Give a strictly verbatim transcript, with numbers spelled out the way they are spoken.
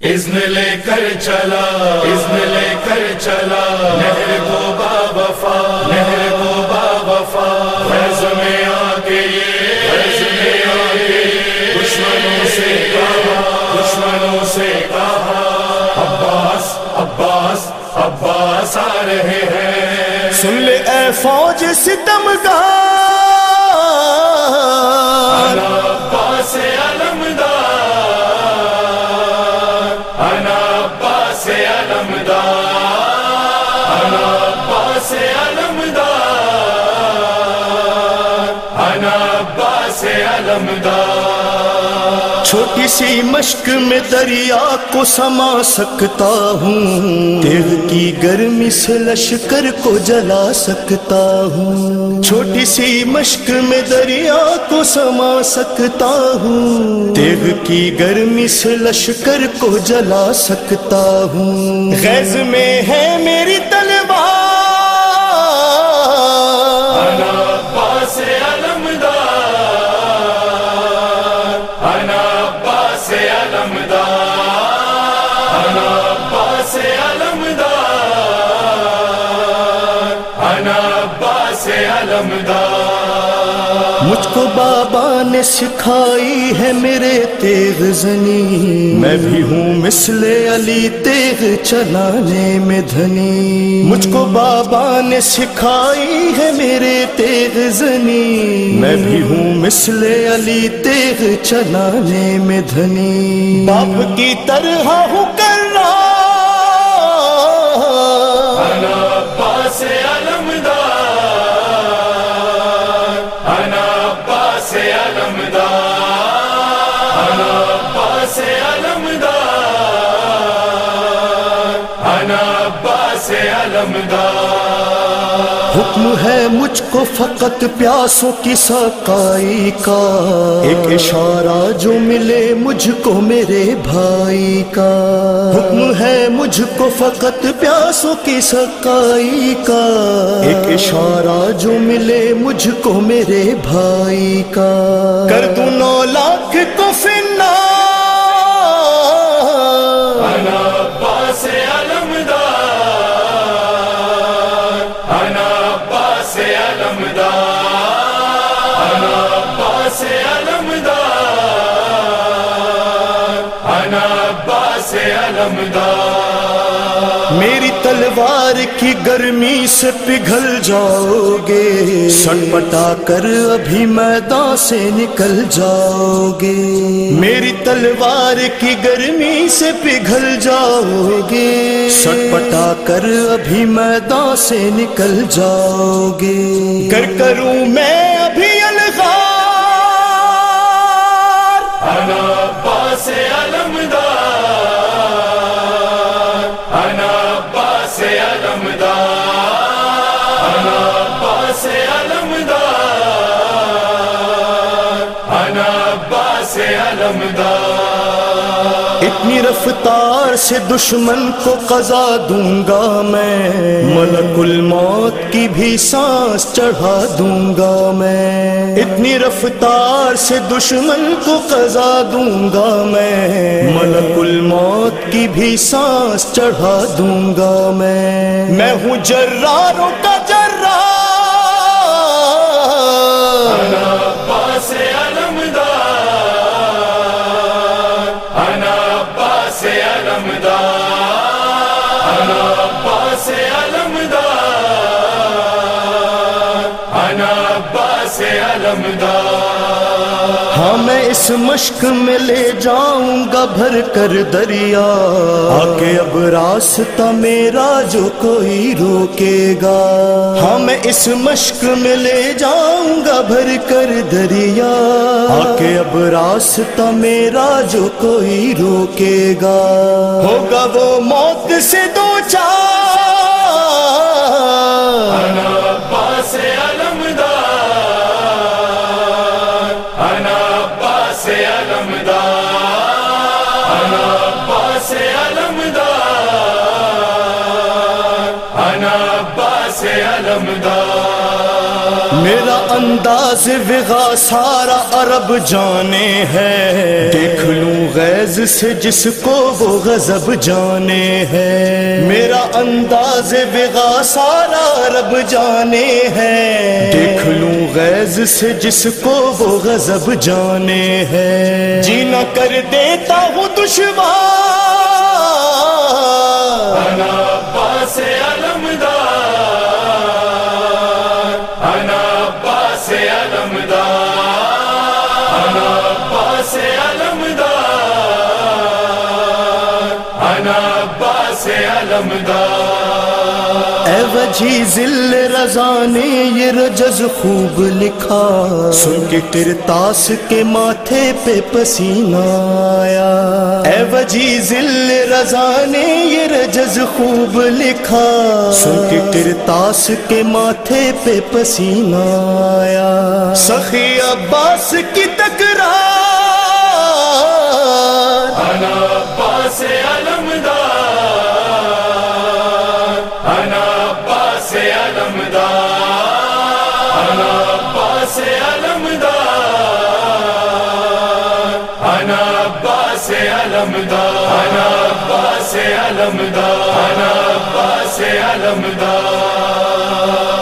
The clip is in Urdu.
اذن لے کر چلا اذن لے کر چلا نہر کو با وفا نہر کو با وفا فیض میں آ کے یہ فیض میں آ کے یہ دشمنوں سے کہا دشمنوں سے کہا عباس عباس عباس آ رہے ہیں. سن لے اے فوج ستمگار انا عباس علمدار انا عباس علمدار انا عباس علمدار انا عباس علمدار. چھوٹی سی مشق میں دریا کو سما سکتا ہوں، تیغ کی گرمی سے لشکر کو جلا سکتا ہوں. چھوٹی سی مشق میں دریا کو سما سکتا ہوں، تیغ کی گرمی سے لشکر کو جلا سکتا ہوں. غیظ میں ہے میری تلوار انا عباس علمدار انا عباس علمدار انا عباس علمدار انا عباس علمدار. مجھ کو بابا نے سکھائی ہے میرے تیغ زنی، میں بھی ہوں مثل علی تیغ چلانے میں دھنی. مجھ کو بابا نے سکھائی ہے میرے تیغ زنی، میں بھی ہوں مثل علی تیغ چلانے میں دھنی. باپ کی طرح ہوں کر رہا انا عباس علمدار انا عباس علمدار انا عباس علمدار انا عباس علمدار. حکم ہے مجھ کو فقط پیاسوں کی سقائی کا، ایک اشارہ جو ملے مجھ کو میرے بھائی کا. حکم ہے مجھ کو فقط پیاسوں کی سقائی کا، ایک اشارہ جو ملے مجھ کو میرے بھائی کا. کر دوں نو لاکھ کو فنا انا عباس علمدار انا عباس علمدار انا عباس علمدار انا عباس علمدار. میری تلوار کی گرمی سے پگھل جاؤ گے، سٹ پٹا کر ابھی میدان سے نکل جاؤ گے. میری تلوار کی گرمی سے پگھل جاؤ گے، سٹ پٹا کر ابھی میدان سے نکل جاؤ گے. کر کروں میں ابھی الغار انا عباس علمدار انا عباس علمدار انا عباس علمدار انا عباس علمدار. اتنی رفتار سے دشمن کو قضا دوں گا میں، ملک الموت کی بھی سانس چڑھا دوں گا میں. اتنی رفتار سے دشمن کو قضا دوں گا میں، ملک الموت کی بھی سانس چڑھا دوں گا میں. میں ہوں جراروں کا جرار انا عباس علمدار انا عباس علمدار انا عباس علمدار انا عباس علمدار. ہاں میں اس مشق میں لے جاؤں گا بھر کر دریا، آ کے اب راستہ میرا جو کوئی روکے گا. ہاں میں اس مشق میں لے جاؤں گا بھر کر دریا، آ کے اب راستہ میرا جو کوئی روکے گا. ہوگا وہ موت سے دو چار انا عباس علمدار انا عباس علمدار انا عباس علمدار انا عباس علمدار. میرا انداز وغا سارا عرب جانے ہے، دیکھ لوں غیظ سے جس کو وہ غضب جانے ہے۔ میرا انداز وغا سارا عرب جانے ہے، دیکھ لوں غیظ سے جس کو وہ غضب جانے ہے۔ جینا کر دیتا ہوں دشوار، انا عباس علمدار، انا عباس علمدار، انا عباس علمدار، انا عباس علمدار۔ اے وجہ ذل رضا نے یہ رجز خوب لکھا، سن کے کرتاس کے ماتھے پہ پسینہ آیا۔ اے وجہ ذل رضا نے یہ رجز خوب لکھا، سن کے کرتاس کے ماتھے پہ پسینہ آیا۔ سخی عباس کی تکرار، انا عباس علمدار، انا عباس علمدار، انا عباس علمدار، انا عباس علمدار، انا عباس علمدار، انا عباس علمدار۔